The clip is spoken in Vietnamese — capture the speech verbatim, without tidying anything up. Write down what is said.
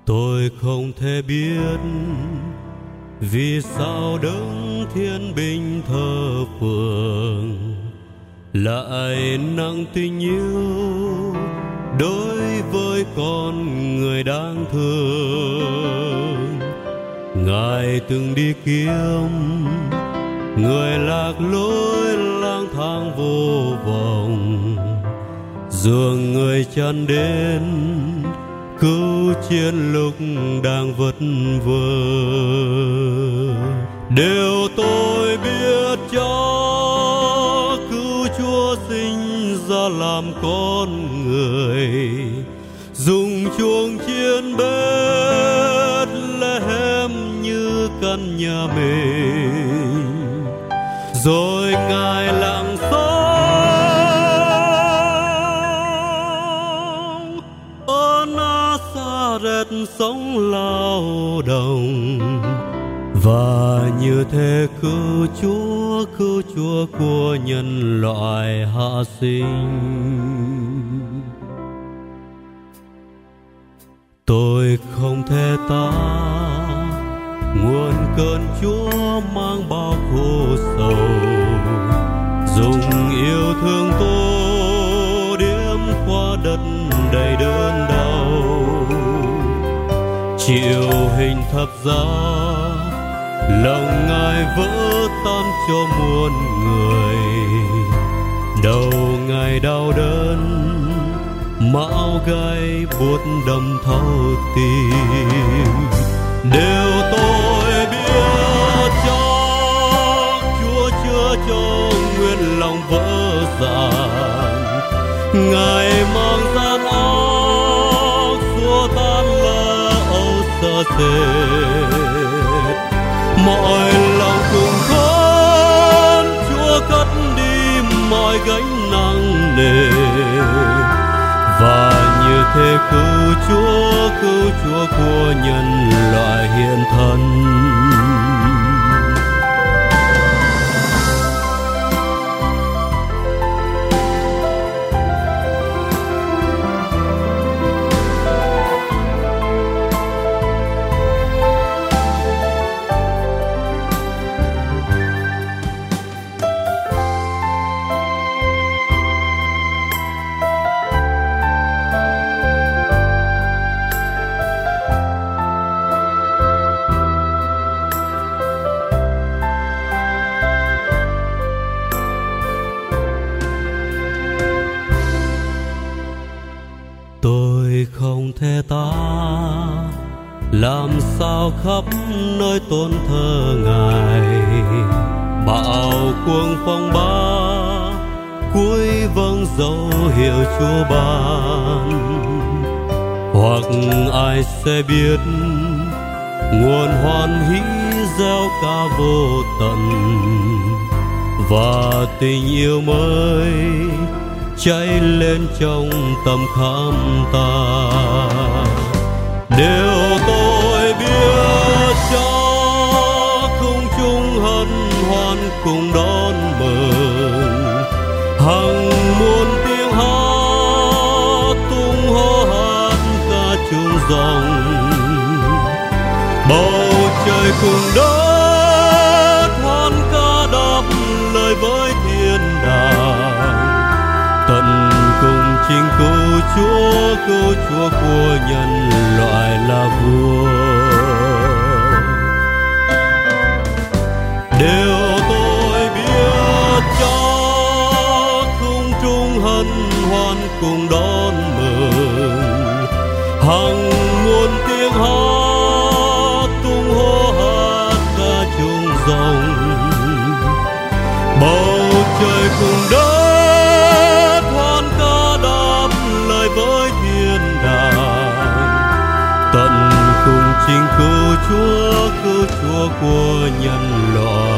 Tôi không thể biết vì sao đấng thiên binh thờ phượng lại nặng tình yêu đối với con người đáng thương. Ngài từng đi kiếm người lạc lối lang thang vô vọng, dường người chân đến cứu chiến lúc đang vất vơ. Điều tôi biết cho cứu Chúa sinh ra làm con người, dùng chuông chiến Bethlehem như căn nhà mình, rồi Ngài lặng sống ở Nazareth sống lao động, và như thế cứu Chúa, cứu Chúa của nhân loại hạ sinh. Tôi không thể tả nguồn cơn Chúa mang bao khổ sầu, dùng yêu thương tô điểm qua đất đầy đớn đau, chịu hình thập giá, lòng Ngài vỡ tan cho muôn người. Đầu Ngài đau đớn, mão gai buốt đâm thấu tim. Điều tôi biết cho Chúa chữa cho nguyên lòng vỡ dạn, Ngài mang gian áo xua tan lo âu sợ sệt. Mọi lòng cùng con Chúa cất đi mọi gánh nặng nề, và như thế cứu Chúa, cứu Chúa của nhân loại hiện thân. Tôi không thể tả làm sao khắp nơi tôn thờ Ngài, bão cuồng phong ba cuối vâng dấu hiệu Chúa ban. Hoặc ai sẽ biết nguồn hoan hỷ gieo ca vô tận, và tình yêu mới cháy lên trong tâm khám ta. Điều tôi biết cho không chung hân hoan cùng đón mừng, hằng muôn tiếng hát tung hô hát ca chung dòng. Bầu trời cùng đất hoan ca đáp lời với thiên đàng, tận cùng chính cứu Chúa, cứu Chúa của nhân loại là vua. Điều tôi biết cho không trung hân hoan cùng đón mừng, hằng muôn tiếng hát tung hô hát ca chung dòng. Bầu trời cùng đất với thiên đàng, tận cùng chính cứu Chúa, cứu Chúa của nhân loại.